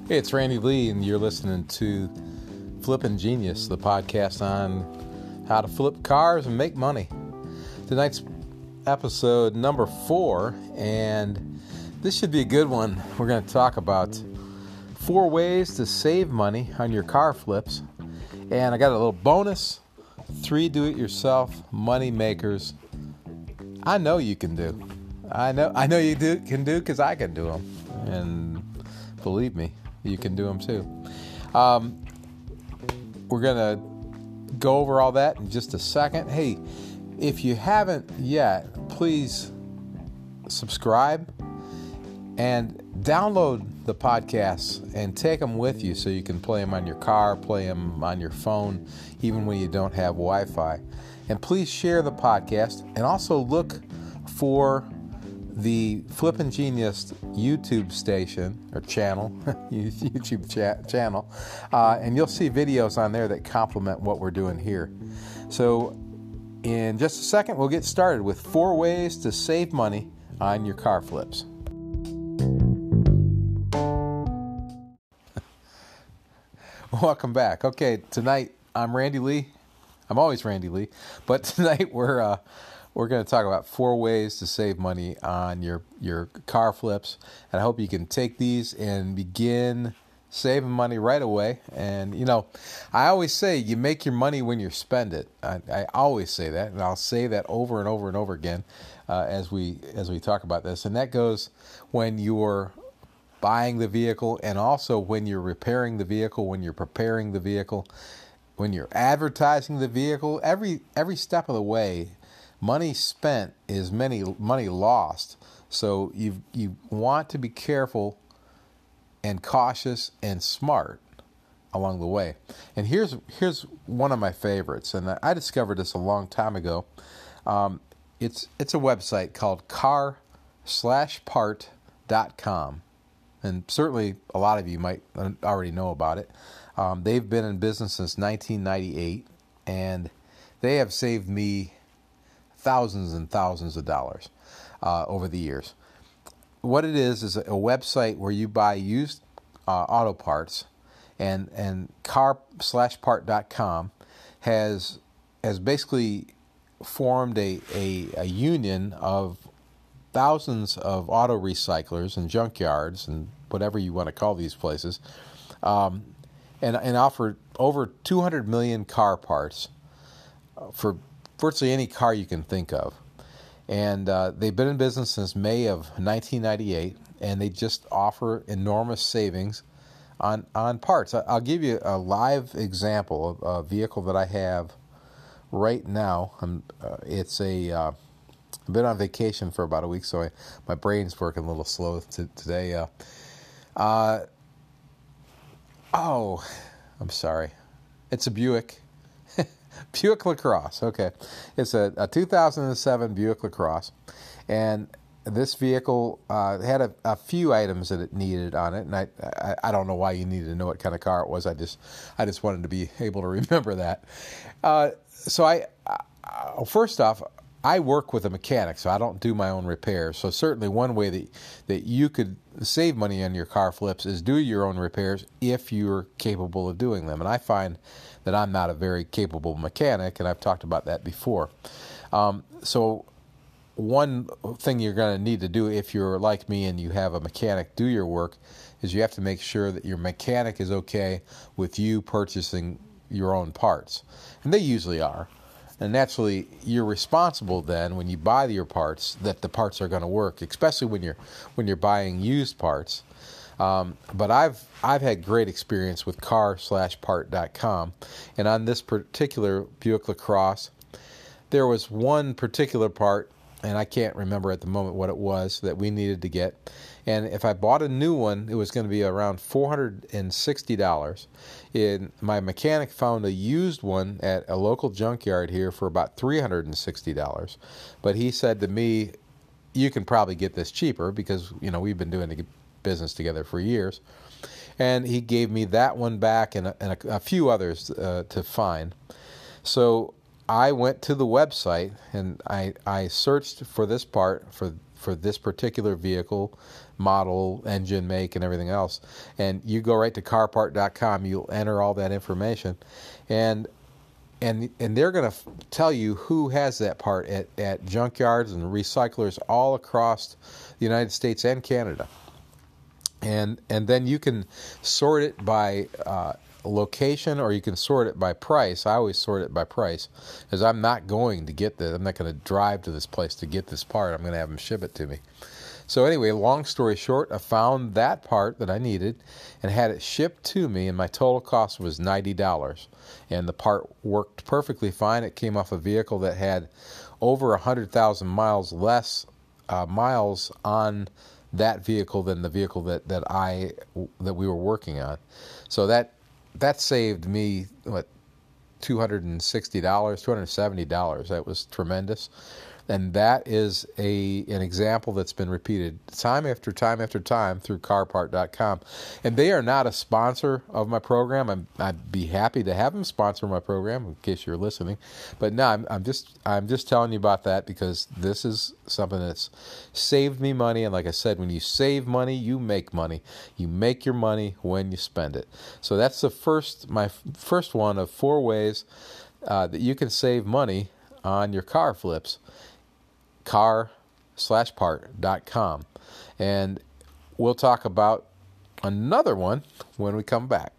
Hey, it's Randy Lee, and you're listening to Flippin' Genius, the podcast on how to flip cars and make money. Tonight's episode number 4, and this should be a good one. We're going to talk about 4 ways to save money on your car flips. And I got a little bonus, 3 do-it-yourself money makers I know you can do. I know you can do because I can do them. And believe me, you can do them too. We're going to go over all that in just a second. Hey, if you haven't yet, please subscribe and download the podcasts and take them with you so you can play them on your car, play them on your phone, even when you don't have Wi-Fi. And please share the podcast, and also look for the Flippin' Genius YouTube station or channel, YouTube channel, and you'll see videos on there that complement what we're doing here. So in just a second, we'll get started with 4 ways to save money on your car flips. Welcome back. Okay, tonight I'm Randy Lee. I'm always Randy Lee, but tonight we're going to talk about 4 ways to save money on your car flips, and I hope you can take these and begin saving money right away. And I always say you make your money when you spend it. I always say that, and I'll say that over and over and over again as we talk about this. And that goes when you're buying the vehicle, and also when you're repairing the vehicle, when you're preparing the vehicle, when you're advertising the vehicle. Every step of the way, money spent is money lost. So you want to be careful and cautious and smart along the way. And here's one of my favorites, and I discovered this a long time ago. It's a website called car/part.com. And certainly a lot of you might already know about it. They've been in business since 1998, and they have saved me thousands and thousands of dollars over the years. What it is a website where you buy used auto parts, and car/part.com has basically formed a union of thousands of auto recyclers and junkyards and whatever you want to call these places, and offer over 200 million car parts for virtually any car you can think of. And they've been in business since May of 1998, and they just offer enormous savings on parts. I'll give you a live example of a vehicle that I have right now. I've been on vacation for about a week, so my brain's working a little slow today. I'm sorry. It's a Buick. Buick LaCrosse. Okay. It's a 2007 Buick LaCrosse. And this vehicle had a few items that it needed on it. And I don't know why you needed to know what kind of car it was. I just wanted to be able to remember that. So first off, I work with a mechanic, so I don't do my own repairs. So certainly one way that you could save money on your car flips is do your own repairs if you're capable of doing them. And I find that I'm not a very capable mechanic, and I've talked about that before. So one thing you're going to need to do if you're like me and you have a mechanic do your work is you have to make sure that your mechanic is okay with you purchasing your own parts. And they usually are. And naturally, you're responsible then when you buy your parts that the parts are going to work, especially when you're buying used parts. But I've had great experience with car/part.com, and on this particular Buick LaCrosse, there was one particular part, and I can't remember at the moment what it was that we needed to get. And if I bought a new one, it was going to be around $460. And my mechanic found a used one at a local junkyard here for about $360. But he said to me, you can probably get this cheaper because, we've been doing business together for years. And he gave me that one back and a few others to find. So I went to the website and I searched for this part for this particular vehicle, model, engine, make, and everything else. And you go right to carpart.com. You'll enter all that information, and they're going to tell you who has that part at junkyards and recyclers all across the United States and Canada. And then you can sort it by location, or you can sort it by price. I always sort it by price, because I'm not going to get this. I'm not going to drive to this place to get this part. I'm going to have them ship it to me. So anyway, long story short, I found that part that I needed and had it shipped to me, and my total cost was $90. And the part worked perfectly fine. It came off a vehicle that had over 100,000 miles less miles on that vehicle than the vehicle that we were working on. So that saved me $260, $270. That was tremendous. And that is an example that's been repeated time after time after time through carpart.com. And they are not a sponsor of my program. I'd be happy to have them sponsor my program, in case you're listening. But no, I'm just telling you about that, because this is something that's saved me money. And like I said, when you save money, you make money. You make your money when you spend it. So that's my first one of 4 ways that you can save money on your car flips. car/part.com. And we'll talk about another one when we come back.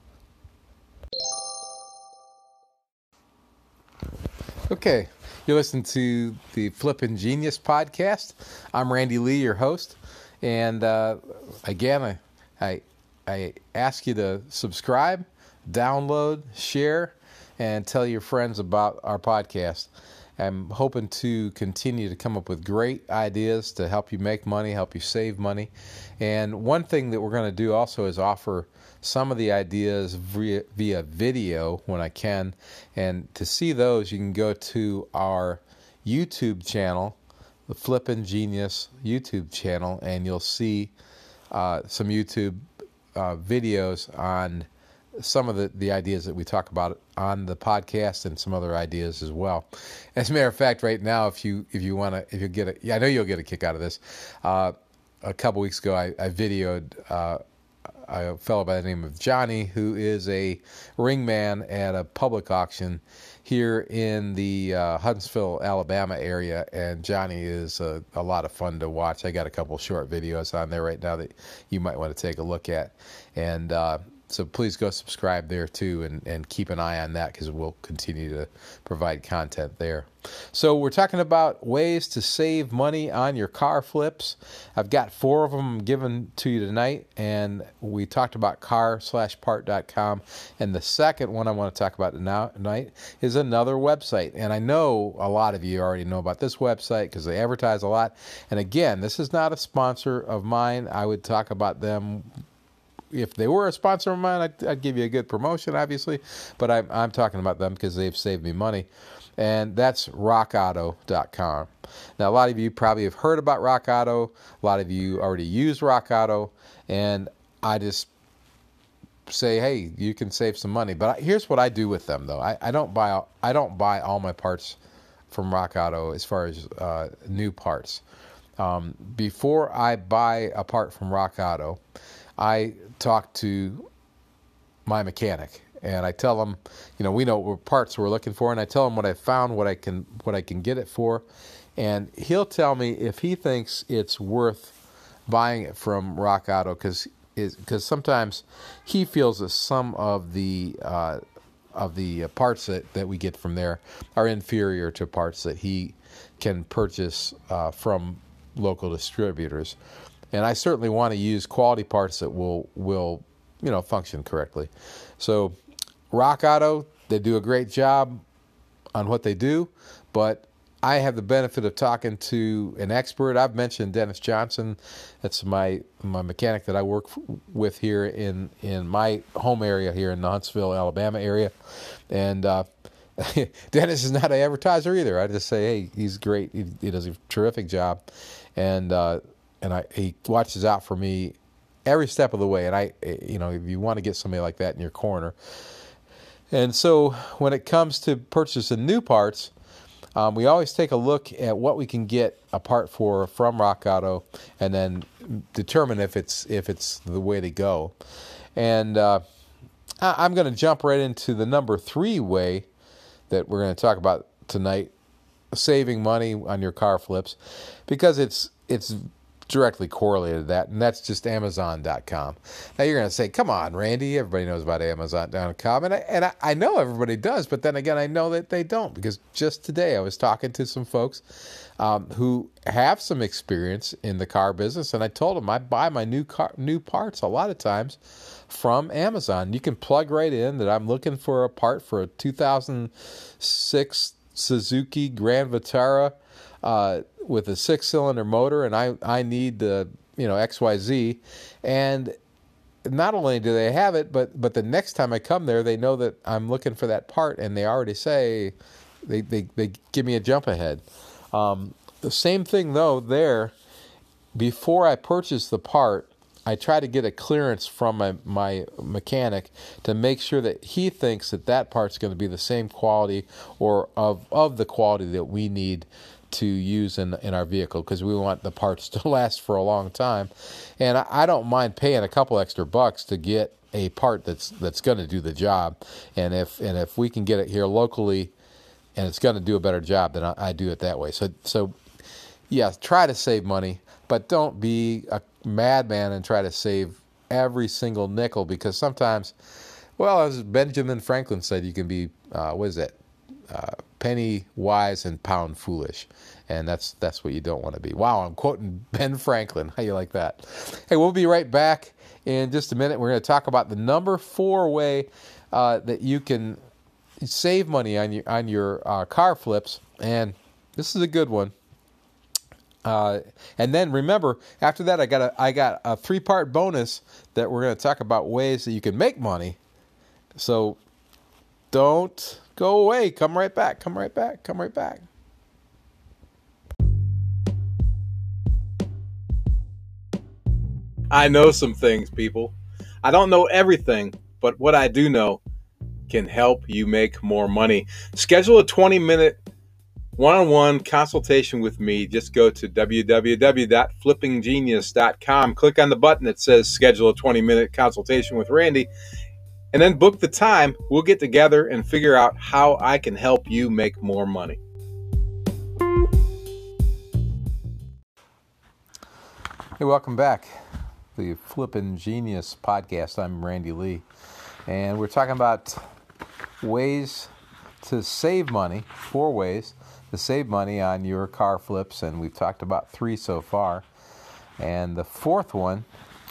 Okay, you're listening to the Flippin' Genius podcast. I'm Randy Lee, your host. And again, I ask you to subscribe, download, share, and tell your friends about our podcast. I'm hoping to continue to come up with great ideas to help you make money, help you save money. And one thing that we're going to do also is offer some of the ideas via video when I can. And to see those, you can go to our YouTube channel, the Flippin' Genius YouTube channel, and you'll see some YouTube videos on some of the ideas that we talk about on the podcast, and some other ideas as well. As a matter of fact, right now, if you get I know you'll get a kick out of this. A couple weeks ago, I videoed a fellow by the name of Johnny, who is a ring man at a public auction here in the Huntsville, Alabama area, and Johnny is a lot of fun to watch. I got a couple short videos on there right now that you might want to take a look at, and so please go subscribe there too, and keep an eye on that, because we'll continue to provide content there. So we're talking about ways to save money on your car flips. I've got 4 of them given to you tonight, and we talked about car/part.com. And the second one I want to talk about tonight is another website. And I know a lot of you already know about this website because they advertise a lot. And again, this is not a sponsor of mine. I would talk about them. If they were a sponsor of mine, I'd give you a good promotion, obviously. But I'm talking about them because they've saved me money. And that's rockauto.com. Now, a lot of you probably have heard about Rock Auto. A lot of you already use Rock Auto. And I just say, hey, you can save some money. But here's what I do with them, though. I don't buy all my parts from Rock Auto as far as new parts. Before I buy a part from Rock Auto, I talk to my mechanic, and I tell him, we know what parts we're looking for, and I tell him what I found, what I can get it for, and he'll tell me if he thinks it's worth buying it from Rock Auto, because sometimes he feels that some of the parts that we get from there are inferior to parts that he can purchase from local distributors. And I certainly want to use quality parts that will function correctly. So Rock Auto, they do a great job on what they do, but I have the benefit of talking to an expert. I've mentioned Dennis Johnson. That's my mechanic that I work with here in my home area here in the Huntsville, Alabama area. And Dennis is not an advertiser either. I just say, hey, he's great. He does a terrific job. And he watches out for me every step of the way. And if you want to get somebody like that in your corner, And so when it comes to purchasing new parts, we always take a look at what we can get a part for from Rock Auto, and then determine if it's the way to go. And I'm going to jump right into the number 3 way that we're going to talk about tonight, saving money on your car flips, because it's directly correlated to that, and that's just Amazon.com. Now you're going to say, come on, Randy, everybody knows about Amazon.com, and I know everybody does, but then again, I know that they don't, because just today I was talking to some folks who have some experience in the car business, and I told them I buy my new parts a lot of times from Amazon. You can plug right in that I'm looking for a part for a 2006 Suzuki Grand Vitara with a 6-cylinder motor, and I need XYZ, and not only do they have it, but the next time I come there, they know that I'm looking for that part, and they already say they give me a jump ahead. The same thing though there. Before I purchase the part, I try to get a clearance from my mechanic to make sure that he thinks that part's going to be the same quality or of the quality that we need to use in our vehicle, because we want the parts to last for a long time. And I don't mind paying a couple extra bucks to get a part that's going to do the job. And if we can get it here locally and it's going to do a better job, then I do it that way. So yeah, try to save money, but don't be a madman and try to save every single nickel, because sometimes, well, as Benjamin Franklin said, you can be penny wise and pound foolish, and that's what you don't want to be. Wow, I'm quoting Ben Franklin. How you like that? Hey, we'll be right back in just a minute. We're going to talk about the number 4 way that you can save money on your car flips, and this is a good one. And then remember, after that, I got a 3-part bonus that we're going to talk about ways that you can make money. So don't go away. Come right back. I know some things, people. I don't know everything, but what I do know can help you make more money. Schedule a 20-minute one-on-one consultation with me. Just go to www.flippinggenius.com. Click on the button that says schedule a 20-minute consultation with Randy, and then book the time. We'll get together and figure out how I can help you make more money. Hey, welcome back to the Flippin' Genius podcast. I'm Randy Lee, and we're talking about ways to save money, 4 ways to save money on your car flips, and we've talked about 3 so far. And the 4th one,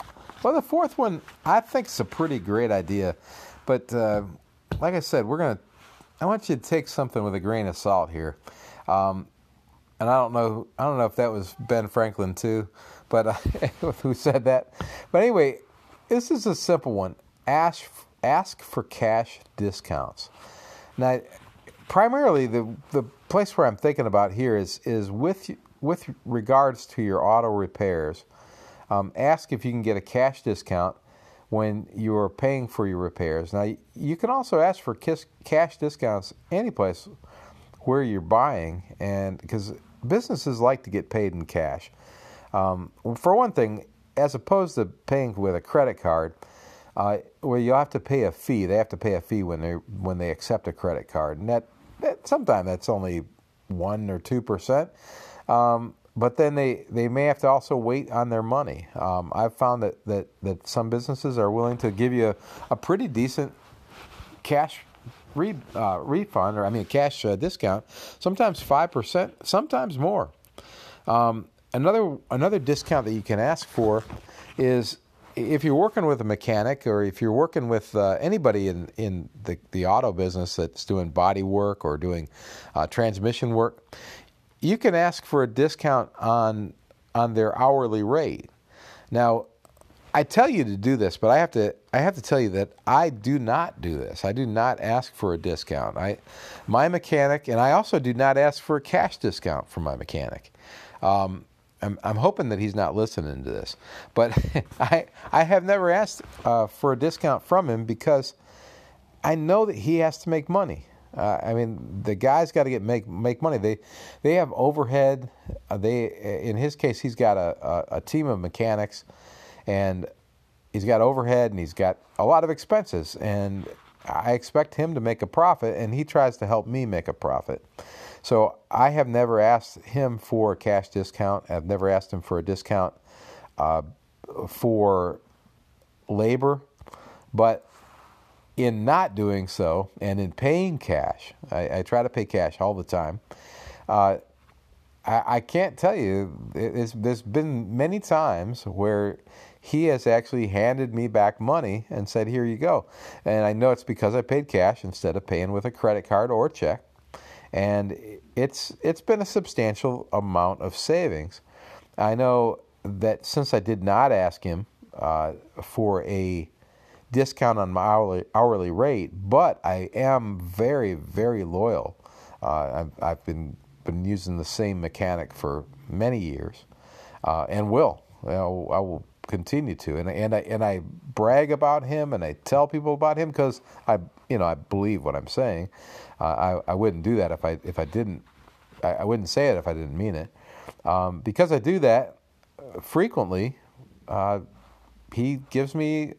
I think is a pretty great idea, but like I said, I want you to take something with a grain of salt here. And I don't know if that was Ben Franklin too, but who said that. But anyway, this is a simple one. Ask for cash discounts. Now, primarily, the place where I'm thinking about here is with regards to your auto repairs. Ask if you can get a cash discount when you're paying for your repairs. Now, you can also ask for cash discounts any place where you're buying, and because businesses like to get paid in cash. For one thing, as opposed to paying with a credit card, where you have to pay a fee. They have to pay a fee when they accept a credit card, and that sometimes that's only 1 or 2%. But then they may have to also wait on their money. I've found that some businesses are willing to give you a pretty decent cash refund, or cash discount. Sometimes 5%, sometimes more. Another discount that you can ask for is if you're working with a mechanic, or if you're working with anybody in the auto business that's doing body work or doing transmission work, you can ask for a discount on their hourly rate. Now, I tell you to do this, but I have to tell you that I do not do this. I do not ask for a discount. My mechanic, and I also do not ask for a cash discount from my mechanic. I'm hoping that he's not listening to this, but I have never asked for a discount from him, because I know that he has to make money. I mean, the guy's got to make money. They have overhead. In his case, he's got a team of mechanics, and he's got overhead, and he's got a lot of expenses. And I expect him to make a profit, and he tries to help me make a profit. So I have never asked him for a cash discount. I've never asked him for a discount for labor, but in not doing so and in paying cash, I try to pay cash all the time. I can't tell you, there's been many times where he has actually handed me back money and said, here you go. And I know it's because I paid cash instead of paying with a credit card or a check. And it's been a substantial amount of savings. I know that since I did not ask him for a discount on my hourly rate, but I am very, very loyal. I've been using the same mechanic for many years, and will. I will continue to. And I brag about him, and I tell people about him because I believe what I'm saying. I wouldn't do that if I didn't. I wouldn't say it if I didn't mean it. Because I do that frequently. He gives me.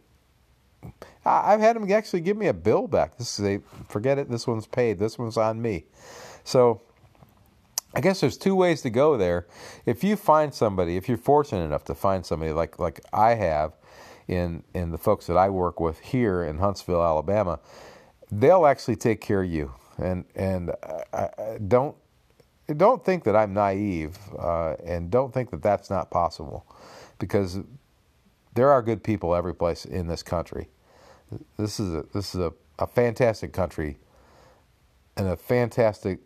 I've had him actually give me a bill back. Forget it. This one's paid. This one's on me. So I guess there's two ways to go there. If you find somebody, if you're fortunate enough to find somebody like I have in the folks that I work with here in Huntsville, Alabama, they'll actually take care of you. And I don't think that I'm naive, and don't think that that's not possible, because there are good people every place in this country. This is a fantastic country and a fantastic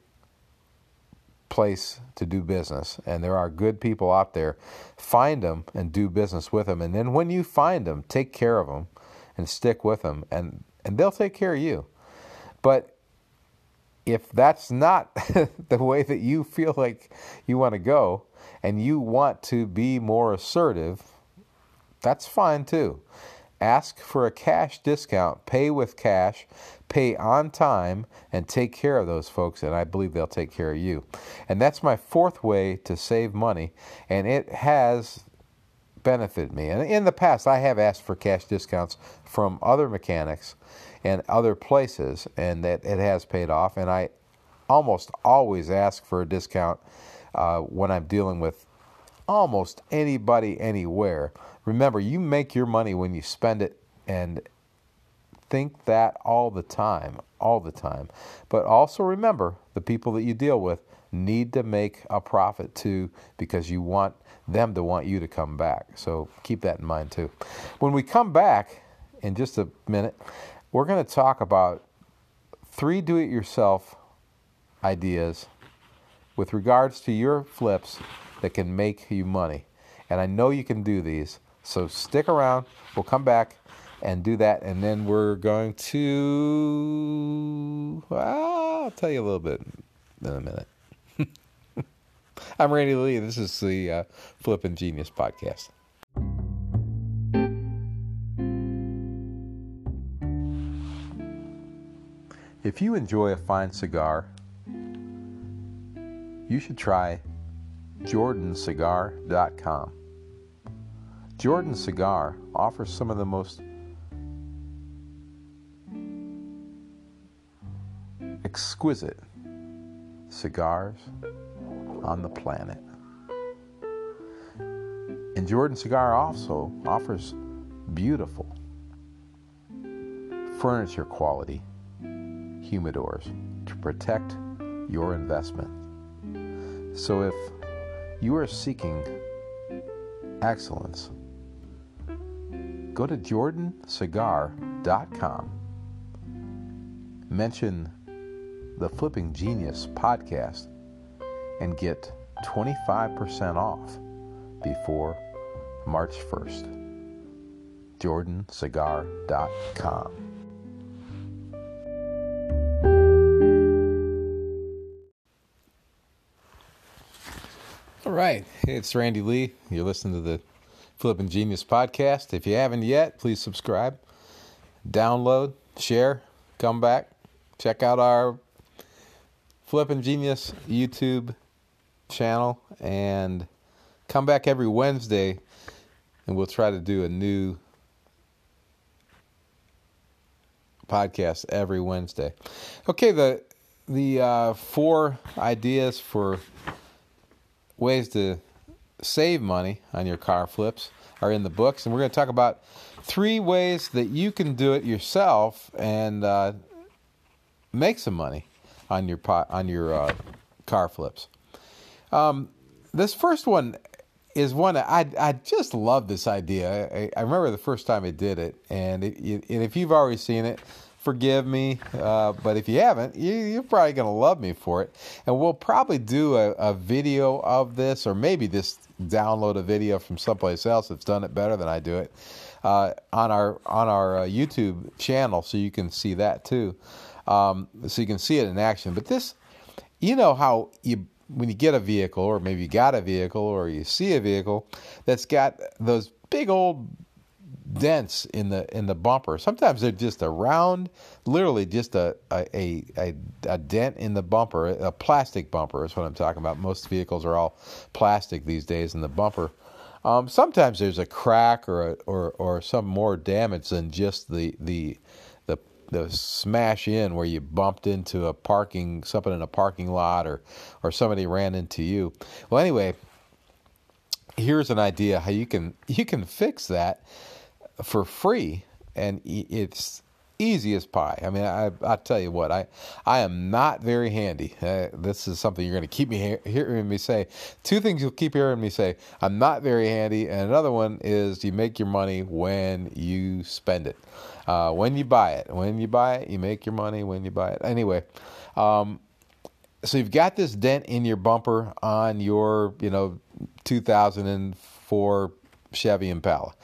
place to do business, and there are good people out there. Find them and do business with them, and then when you find them, take care of them and stick with them, and they'll take care of you. But if that's not the way that you feel like you want to go, and you want to be more assertive, that's fine too. Ask for a cash discount, pay with cash, pay on time, and take care of those folks, and I believe they'll take care of you. And that's my fourth way to save money, and it has benefited me. And in the past, I have asked for cash discounts from other mechanics and other places, and that it has paid off. And I almost always ask for a discount when I'm dealing with almost anybody, anywhere. Remember, you make your money when you spend it, and think that all the time. But also remember, the people that you deal with need to make a profit too, because you want them to want you to come back. So keep that in mind too. When we come back in just a minute, we're going to talk about 3 do-it-yourself ideas with regards to your flips that can make you money. And I know you can do these, so stick around. We'll come back and do that, and then we're going to... I'll tell you a little bit in a minute. I'm Randy Lee. This is the Flippin' Genius Podcast. If you enjoy a fine cigar, you should try jordancigar.com. Jordan Cigar offers some of the most exquisite cigars on the planet. And Jordan Cigar also offers beautiful furniture quality humidors to protect your investment. So if you are seeking excellence, go to jordancigar.com, mention the Flipping Genius podcast, and get 25% off before March 1st. jordancigar.com. All right, it's Randy Lee. You're listening to the Flippin' Genius podcast. If you haven't yet, please subscribe, download, share, come back, check out our Flippin' Genius YouTube channel, and come back every Wednesday, and we'll try to do a new podcast every Wednesday. Okay, the 4 ideas for ways to save money on your car flips are in the books, and we're going to talk about 3 ways that you can do it yourself and make some money on your car flips. This first one is one I just love this idea. I remember the first time I did it, and if you've already seen it, forgive me, but if you haven't, you're probably going to love me for it. And we'll probably do a video of this, or maybe just download a video from someplace else that's done it better than I do it on our YouTube channel, so you can see that too, so you can see it in action. But this, you know how when you get a vehicle, or maybe you got a vehicle, or you see a vehicle that's got those big old dents in the bumper. Sometimes they're just a round, literally just a dent in the bumper, a plastic bumper is what I'm talking about. Most vehicles are all plastic these days in the bumper. Sometimes there's a crack or some more damage than just the smash in where you bumped into something in a parking lot, or somebody ran into you. Well, anyway, here's an idea how you can fix that for free, and it's easy as pie. I mean, I tell you what, I am not very handy. This is something you're going to keep hearing me say. 2 things you'll keep hearing me say: I'm not very handy, and another one is you make your money when you spend it. When you buy it, you make your money when you buy it. Anyway, so you've got this dent in your bumper on your 2004 Chevy Impala,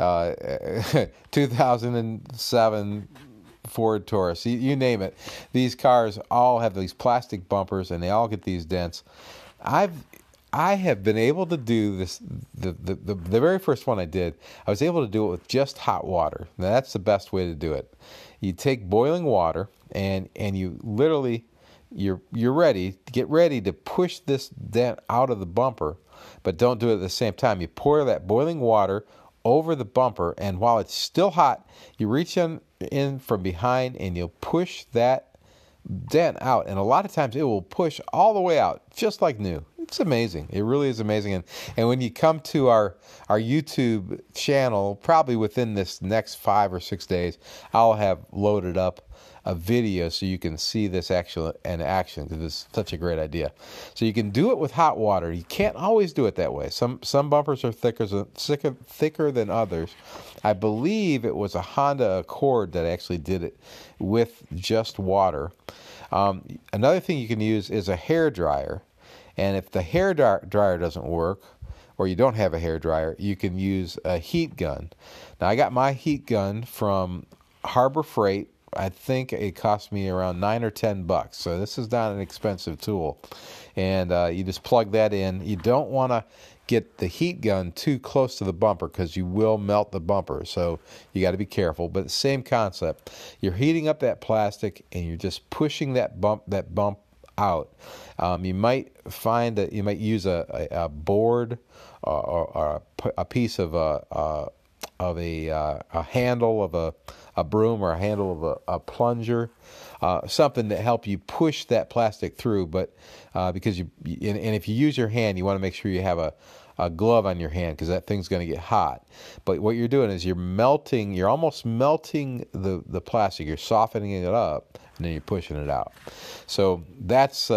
2007 Ford Taurus, you name it. These cars all have these plastic bumpers, and they all get these dents. I have been able to do this. The very first one I did, I was able to do it with just hot water. Now, that's the best way to do it. You take boiling water, and you literally you're ready to push this dent out of the bumper, but don't do it at the same time. You pour that boiling water over the bumper, and while it's still hot, you reach in from behind and you'll push that dent out. And a lot of times it will push all the way out, just like new. It's amazing. It really is amazing. And when you come to our YouTube channel, probably within this next 5 or 6 days, I'll have loaded up a video so you can see this in action, because it's such a great idea. So you can do it with hot water. You can't always do it that way. Some bumpers are thicker than others. I believe it was a Honda Accord that actually did it with just water. Another thing you can use is a hair dryer. And if the hair dryer doesn't work, or you don't have a hair dryer, you can use a heat gun. Now, I got my heat gun from Harbor Freight. I think it cost me around $9 or $10. So this is not an expensive tool. And you just plug that in. You don't want to get the heat gun too close to the bumper, because you will melt the bumper. So you got to be careful. But the same concept. You're heating up that plastic, and you're just pushing that bump out. You might find that you might use a board or a piece of a handle of a broom, or a handle of a plunger, something that help you push that plastic through. But because and if you use your hand, you want to make sure you have a glove on your hand, because that thing's going to get hot. But what you're doing is you're almost melting the plastic. You're softening it up, and then you're pushing it out. So that's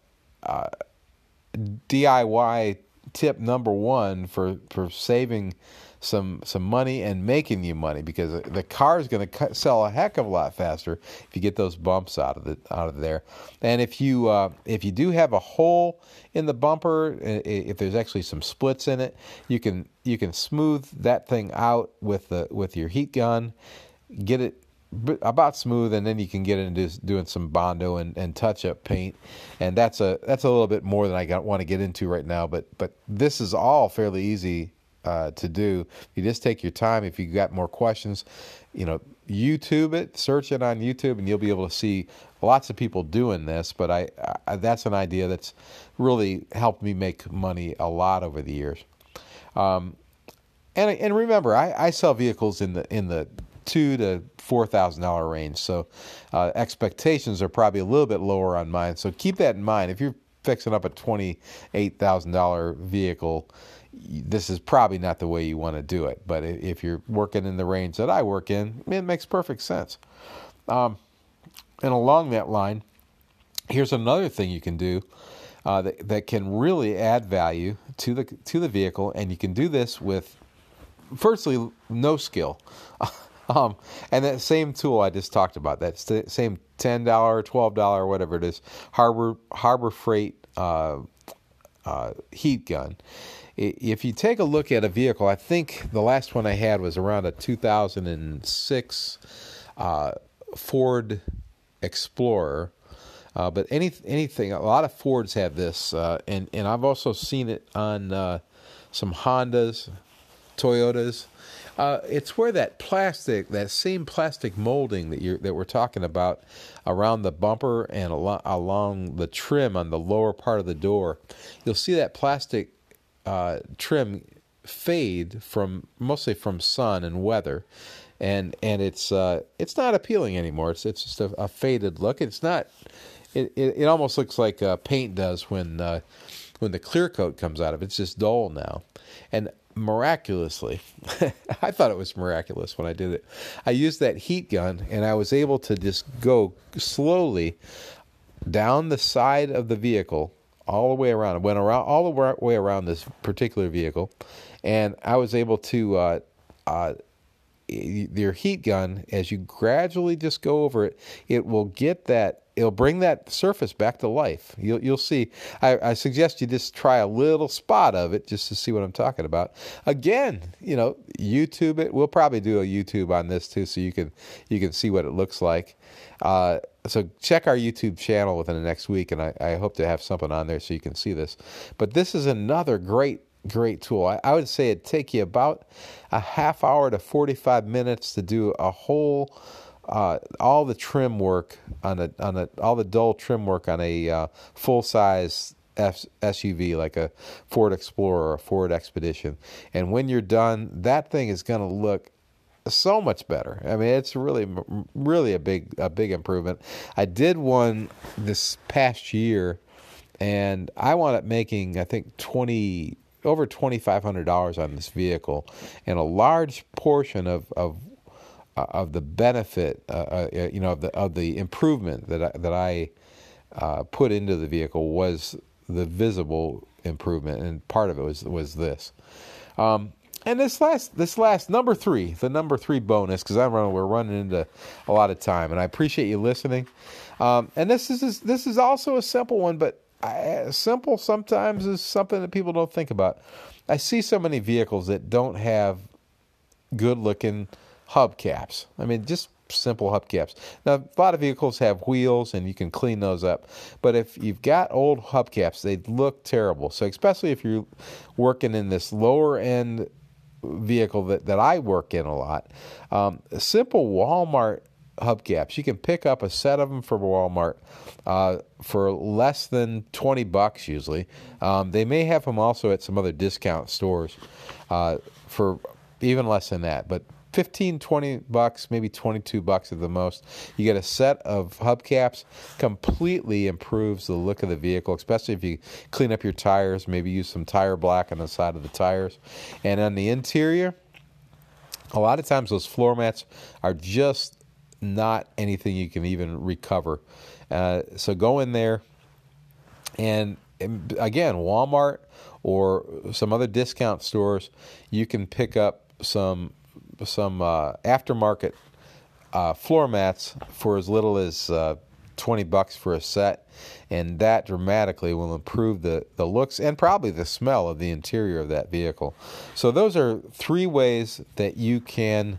DIY tip number 1 for saving some money and making you money, because the car is going to sell a heck of a lot faster if you get those bumps out of there. And if you do have a hole in the bumper, if there's actually some splits in it, you can smooth that thing out with your heat gun, get it about smooth, and then you can get into doing some Bondo and touch-up paint, and that's a little bit more than I want to get into right now. But this is all fairly easy to do. You just take your time. If you got more questions, you YouTube it, search it on YouTube, and you'll be able to see lots of people doing this. But I that's an idea that's really helped me make money a lot over the years. And remember, I sell vehicles in the $2,000 to $4,000 range, so expectations are probably a little bit lower on mine. So keep that in mind. If you're fixing up a $28,000 vehicle, this is probably not the way you want to do it. But if you're working in the range that I work in, it makes perfect sense. And along that line, here's another thing you can do that can really add value to the vehicle, and you can do this with, firstly, no skill. And that same tool I just talked about, that same $10, $12, whatever it is, Harbor Freight heat gun. If you take a look at a vehicle, I think the last one I had was around a 2006 Ford Explorer. But anything, a lot of Fords have this, and I've also seen it on some Hondas, Toyotas. It's where that same plastic molding that we're talking about around the bumper and along the trim on the lower part of the door, you'll see that plastic trim fade mostly from sun and weather, and it's not appealing anymore. It's just a faded look. It's not. It almost looks like paint does when the clear coat comes out of it. It's just dull now. And miraculously, I thought it was miraculous when I did it. I used that heat gun, and I was able to just go slowly down the side of the vehicle all the way around. It went around all the way around this particular vehicle, and I was able to your heat gun, as you gradually just go over it, it'll bring that surface back to life. You'll see. I suggest you just try a little spot of it just to see what I'm talking about. Again, YouTube it. We'll probably do a YouTube on this too, so you can see what it looks like. So check our YouTube channel within the next week, and I hope to have something on there so you can see this. But this is another great tool. I would say it'd take you about a half hour to 45 minutes to do a whole all the trim work all the dull trim work on a full size SUV like a Ford Explorer or a Ford Expedition. And when you're done, that thing is going to look so much better. I mean, it's really a big improvement. I did one this past year, and I wound up making, I think, over $2,500 on this vehicle, and a large portion of the benefit, of the improvement that I put into the vehicle was the visible improvement, and part of it was this. And this last number 3, the number 3 bonus, because we're running into a lot of time, and I appreciate you listening. And this is also a simple one, but simple sometimes is something that people don't think about. I see so many vehicles that don't have good-looking hubcaps. I mean, just simple hubcaps. Now, a lot of vehicles have wheels, and you can clean those up. But if you've got old hubcaps, they look terrible. So especially if you're working in this lower-end vehicle that I work in a lot, simple Walmart hubcaps. You can pick up a set of them from Walmart for less than $20 usually. They may have them also at some other discount stores for even less than that, but $15, $20, maybe $22 at the most. You get a set of hubcaps. Completely improves the look of the vehicle, especially if you clean up your tires, maybe use some tire black on the side of the tires. And on the interior, a lot of times those floor mats are just not anything you can even recover. So go in there, and again, Walmart or some other discount stores, you can pick up some aftermarket floor mats for as little as $20 for a set, and that dramatically will improve the looks and probably the smell of the interior of that vehicle. So those are 3 ways that you can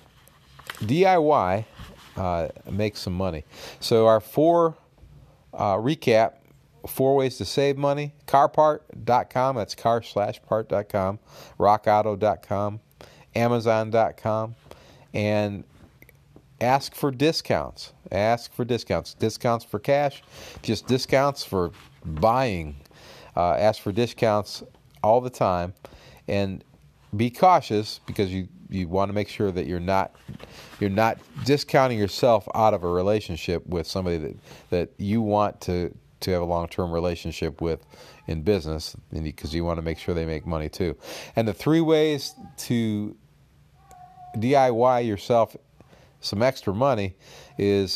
DIY make some money. So our 4 recap, 4 ways to save money: carpart.com, that's car/part.com, rockauto.com, amazon.com, and ask for discounts. Ask for discounts. Discounts for cash, just discounts for buying. Ask for discounts all the time, and be cautious because you want to make sure that you're not discounting yourself out of a relationship with somebody that you want to have a long-term relationship with in business, because you want to make sure they make money too. And the 3 ways to DIY yourself some extra money is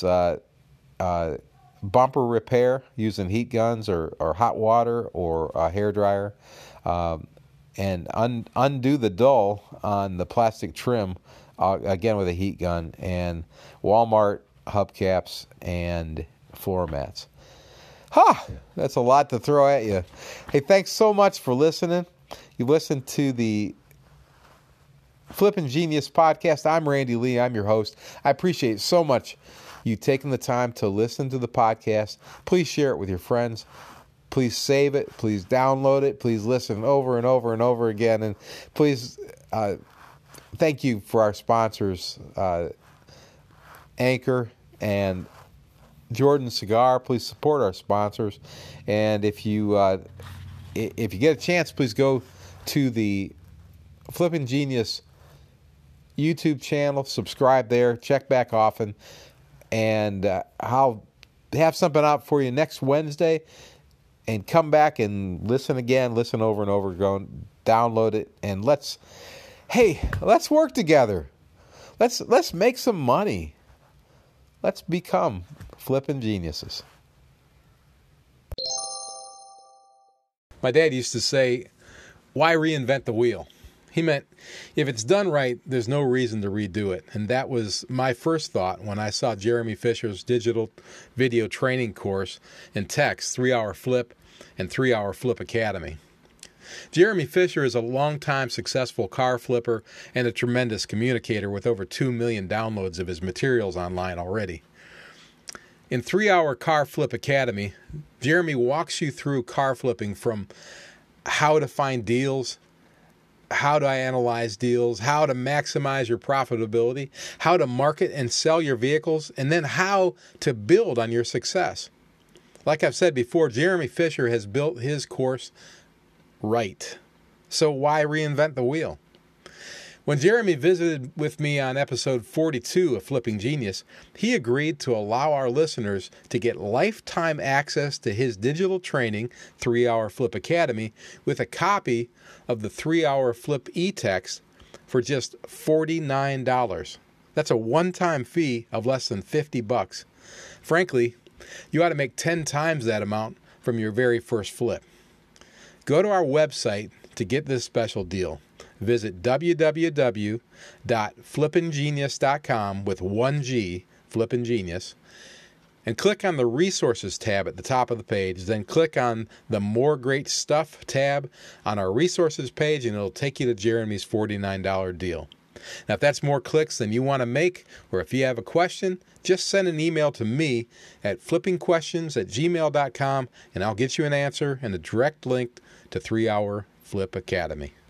bumper repair using heat guns or hot water or a hair dryer, and undo the dull on the plastic trim, again with a heat gun, and Walmart hubcaps and floor mats. That's a lot to throw at you. Hey, thanks so much for listening. You listened to the Flippin' Genius podcast. I'm Randy Lee. I'm your host. I appreciate so much you taking the time to listen to the podcast. Please share it with your friends. Please save it. Please download it. Please listen over and over and over again. And please thank you for our sponsors, Anchor and Jordan Cigar. Please support our sponsors. And if you get a chance, please go to the Flippin' Genius YouTube channel, subscribe there, check back often, and I'll have something out for you next Wednesday. And come back and listen again, listen over and over, go download it, and let's work together. Let's make some money. Let's become flipping geniuses. My dad used to say, "Why reinvent the wheel?" He meant, if it's done right, there's no reason to redo it. And that was my first thought when I saw Jeremy Fisher's digital video training course in text, 3-Hour Flip and 3-Hour Flip Academy. Jeremy Fisher is a longtime successful car flipper and a tremendous communicator with over 2 million downloads of his materials online already. In 3-Hour Car Flip Academy, Jeremy walks you through car flipping from how to find deals, how to analyze deals, how to maximize your profitability, how to market and sell your vehicles, and then how to build on your success. Like I've said before, Jeremy Fisher has built his course right. So why reinvent the wheel? When Jeremy visited with me on episode 42 of Flipping Genius, he agreed to allow our listeners to get lifetime access to his digital training, 3-Hour Flip Academy, with a copy of the 3-Hour Flip e-text for just $49. That's a one-time fee of less than $50. Frankly, you ought to make 10 times that amount from your very first flip. Go to our website to get this special deal. Visit www.flippingenius.com with 1G, Flippin' Genius, and click on the Resources tab at the top of the page. Then click on the More Great Stuff tab on our Resources page, and it'll take you to Jeremy's $49 deal. Now, if that's more clicks than you want to make, or if you have a question, just send an email to me at flippingquestions@gmail.com, and I'll get you an answer and a direct link to 3-Hour Flip Academy.